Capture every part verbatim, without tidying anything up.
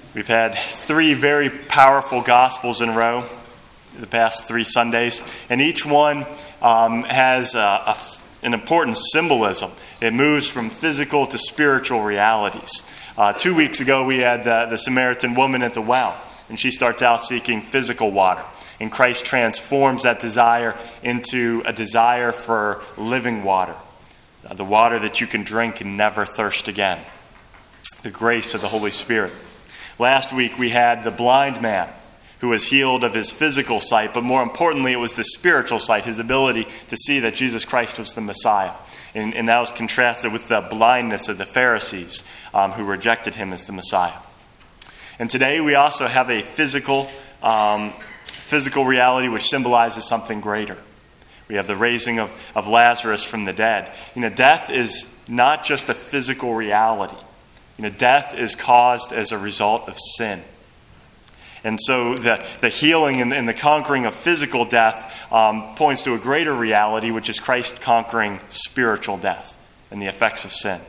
We've had three very powerful Gospels in a row the past three Sundays, and each one um, has a, a, an important symbolism. It moves from physical to spiritual realities. Uh, two weeks ago, we had the, the Samaritan woman at the well, and she starts out seeking physical water, and Christ transforms that desire into a desire for living water, uh, the water that you can drink and never thirst again, the grace of the Holy Spirit. Last week we had the blind man who was healed of his physical sight, but more importantly it was the spiritual sight, his ability to see that Jesus Christ was the Messiah. And, and that was contrasted with the blindness of the Pharisees um, who rejected him as the Messiah. And today we also have a physical, um, physical reality which symbolizes something greater. We have the raising of, of Lazarus from the dead. You know, death is not just a physical reality. You know, death is caused as a result of sin. And so the, the healing and, and the conquering of physical death um, points to a greater reality, which is Christ conquering spiritual death and the effects of sin.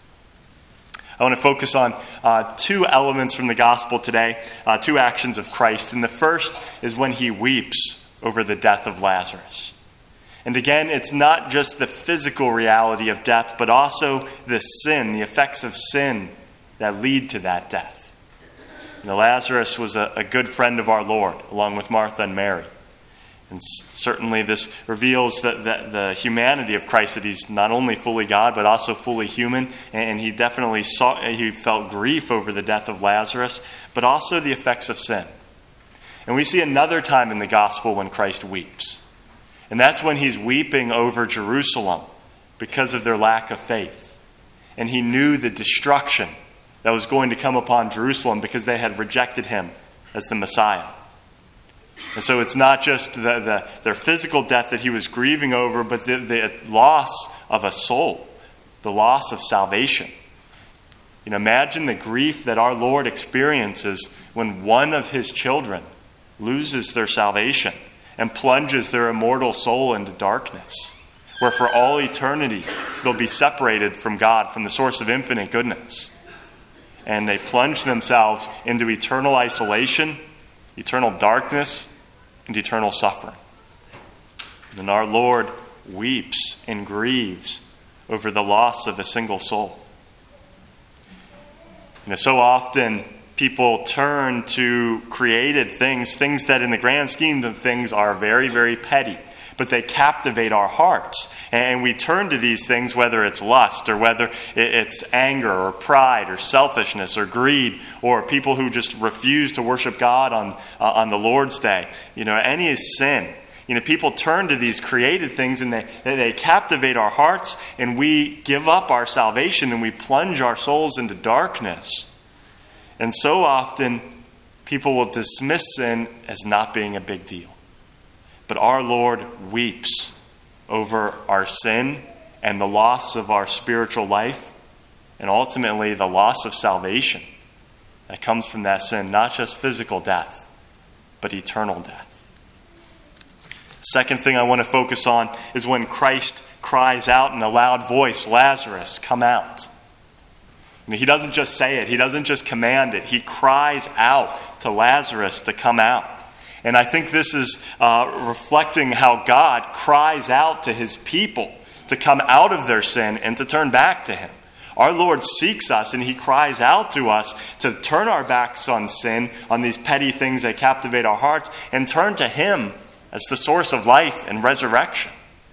I want to focus on uh, two elements from the gospel today, uh, two actions of Christ. And the first is when he weeps over the death of Lazarus. And again, it's not just the physical reality of death, but also the sin, the effects of sin that lead to that death. You know, Lazarus was a, a good friend of our Lord, along with Martha and Mary. And s- certainly this reveals the, the, the humanity of Christ, that he's not only fully God, but also fully human. And he definitely saw, he felt grief over the death of Lazarus, but also the effects of sin. And we see another time in the gospel when Christ weeps. And that's when he's weeping over Jerusalem because of their lack of faith. And he knew the destruction that was going to come upon Jerusalem because they had rejected him as the Messiah. And so it's not just the, the, their physical death that he was grieving over, but the, the loss of a soul, the loss of salvation. You know, imagine the grief that our Lord experiences when one of his children loses their salvation and plunges their immortal soul into darkness, where for all eternity they'll be separated from God, from the source of infinite goodness. And they plunge themselves into eternal isolation, eternal darkness, and eternal suffering. And our Lord weeps and grieves over the loss of a single soul. You know, so often people turn to created things, things that in the grand scheme of things are very, very petty, but they captivate our hearts. And we turn to these things, whether it's lust or whether it's anger or pride or selfishness or greed, or people who just refuse to worship God on uh, on the Lord's Day. You know, any sin. You know, people turn to these created things and they, they captivate our hearts, and we give up our salvation and we plunge our souls into darkness. And so often, people will dismiss sin as not being a big deal. But our Lord weeps over our sin and the loss of our spiritual life, and ultimately the loss of salvation that comes from that sin, not just physical death, but eternal death. Second thing I want to focus on is when Christ cries out in a loud voice, "Lazarus, come out." I mean, he doesn't just say it, he doesn't just command it, he cries out to Lazarus to come out. And I think this is uh, reflecting how God cries out to his people to come out of their sin and to turn back to him. Our Lord seeks us and he cries out to us to turn our backs on sin, on these petty things that captivate our hearts, and turn to him as the source of life and resurrection.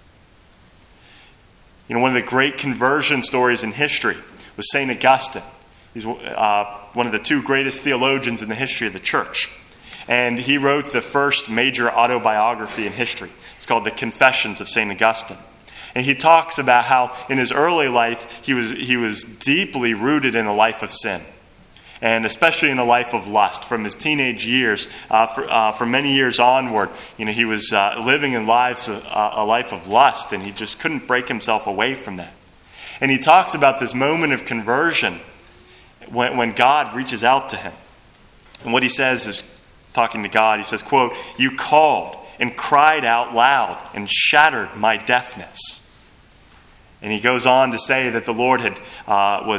You know, one of the great conversion stories in history was Saint Augustine. He's uh, one of the two greatest theologians in the history of the church. And he wrote the first major autobiography in history. It's called The Confessions of Saint Augustine. And he talks about how in his early life he was he was deeply rooted in a life of sin. And especially in a life of lust. From his teenage years, uh, for, uh, for many years onward, you know, he was uh, living in lives uh, a life of lust, and he just couldn't break himself away from that. And he talks about this moment of conversion when, when God reaches out to him. And what he says is, talking to God, he says, quote, "You called and cried out loud and shattered my deafness." And he goes on to say that the Lord had uh, was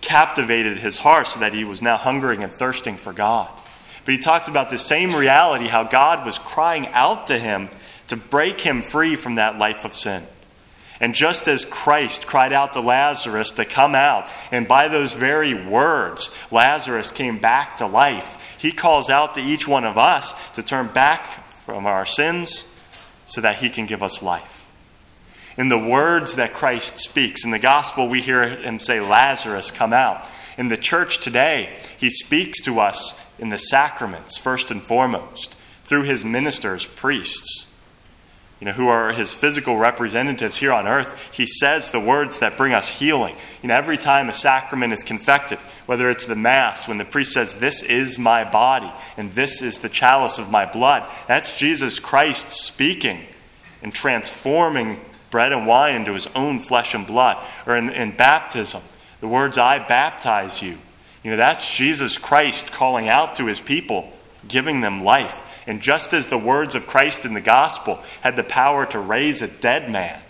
captivated his heart so that he was now hungering and thirsting for God. But he talks about the same reality, how God was crying out to him to break him free from that life of sin. And just as Christ cried out to Lazarus to come out, and by those very words, Lazarus came back to life, he calls out to each one of us to turn back from our sins so that he can give us life. In the words that Christ speaks, in the gospel we hear him say, Lazarus, come out. In the church today, he speaks to us in the sacraments, first and foremost, through his ministers, priests, you know, who are his physical representatives here on earth. He says the words that bring us healing. You know, every time a sacrament is confected, whether it's the Mass, when the priest says, this is my body, and this is the chalice of my blood, that's Jesus Christ speaking and transforming bread and wine into his own flesh and blood. Or in, in baptism, the words, I baptize you. You know, that's Jesus Christ calling out to his people, giving them life. And just as the words of Christ in the gospel had the power to raise a dead man,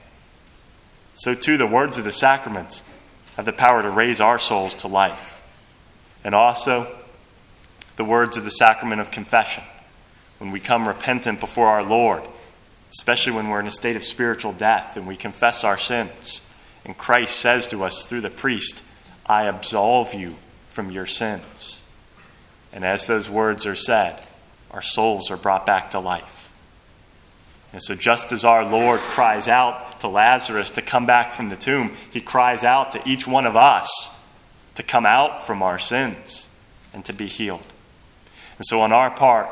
so too the words of the sacraments have the power to raise our souls to life. And also, the words of the sacrament of confession, when we come repentant before our Lord, especially when we're in a state of spiritual death and we confess our sins. And Christ says to us through the priest, I absolve you from your sins. And as those words are said, our souls are brought back to life. And so just as our Lord cries out to Lazarus to come back from the tomb, he cries out to each one of us to come out from our sins and to be healed. And so on our part,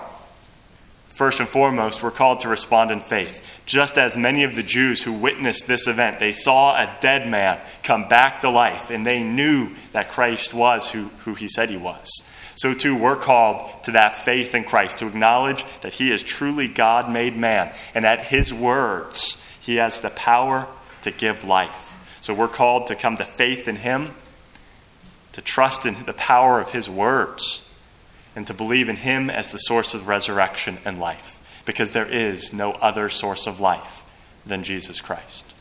first and foremost, we're called to respond in faith. Just as many of the Jews who witnessed this event, they saw a dead man come back to life, and they knew that Christ was who, who he said he was. So too, we're called to that faith in Christ, to acknowledge that he is truly God-made man, and at his words, he has the power to give life. So we're called to come to faith in him, to trust in the power of his words, and to believe in him as the source of resurrection and life, because there is no other source of life than Jesus Christ.